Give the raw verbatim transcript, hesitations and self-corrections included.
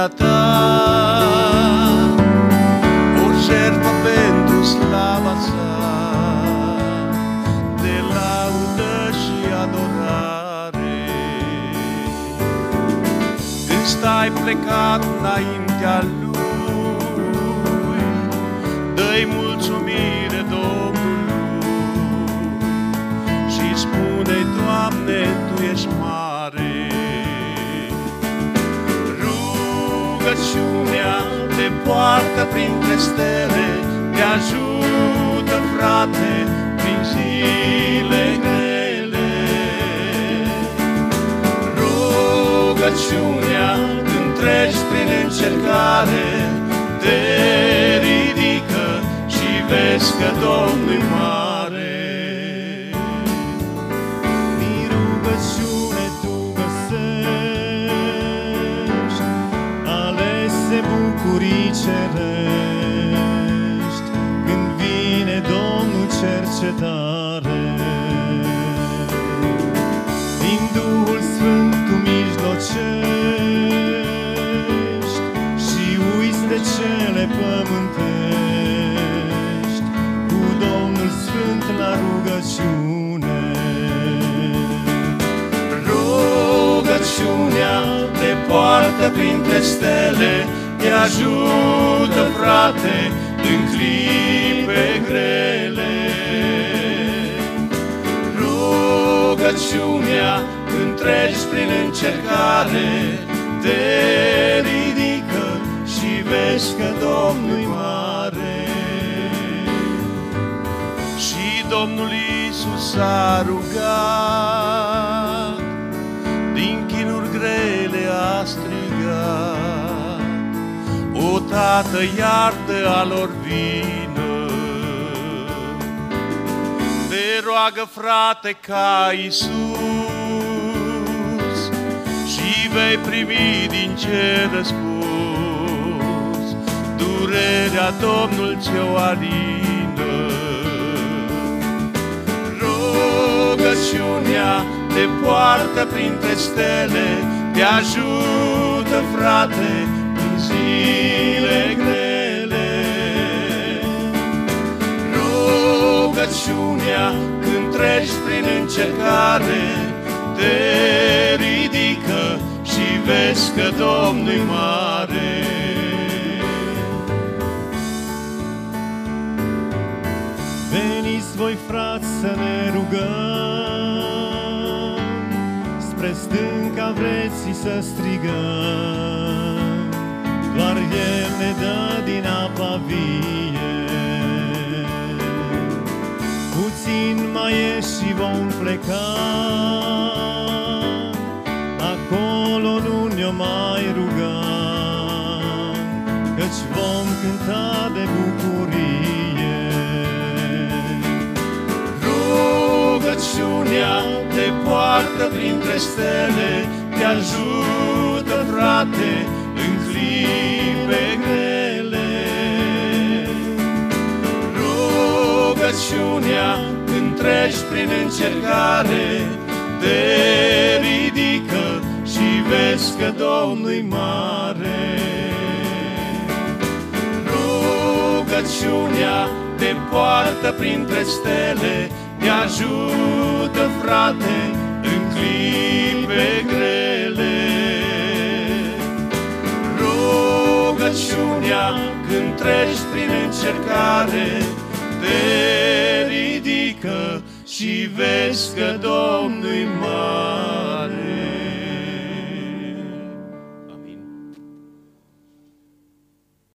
iubirea ta, o jertfă pentru slava sa, de laudă și adorare. Când stai plecat înaintea Lui, dă-i mulțumire Domnului și spune-i: Doamne, Tu ești mare. Rugăciunea te poartă printre stele, te ajută, frate, prin zile grele. Rugăciunea, când treci prin încercare, te ridică și vezi că Domnul-i mare. Din rugăciune tu găsești alese bucurii cerești, când vine Domnul cercetare. Din Duhul Sfânt tu mijlocești și uiți de cele pământești, cu Domnul Sfânt la rugăciune. Rugăciunea te poartă printre stele, te ajută, frate, în clipe grele. Rugăciunea, când treci prin încercare, te ridică și vezi că Domnul-i mare. Și Domnul Iisus a rugat, din chinuri grele a strigat: O, Tată, iartă a lor vină. Te roagă, frate, ca Iisus, și vei primi din cer răspuns. Durerea Domnul ți-o alină. Rugăciunea te poartă printre stele, te ajută, frate, în zile grele. Rugăciunea, când treci prin încercare, te ridică și vezi că Domnul-i mare. Veniți voi, frați, să ne rugăm, spre stânca vreții să strigăm, doar El ne dă din apa vie. Puțin mai e și vom pleca, acolo nu ne-o mai rugăm, căci vom cânta de bucurie. Rugăciunea te poartă printre stele, te ajută, frate, în clipe grele. Rugăciunea, când treci prin încercare, te ridică și vezi că Domnul-i mare. Rugăciunea te poartă printre stele, te ajută, frate, în clipe grele. Rugăciunea, când treci prin încercare, te ridică și vezi că Domnul-i mare.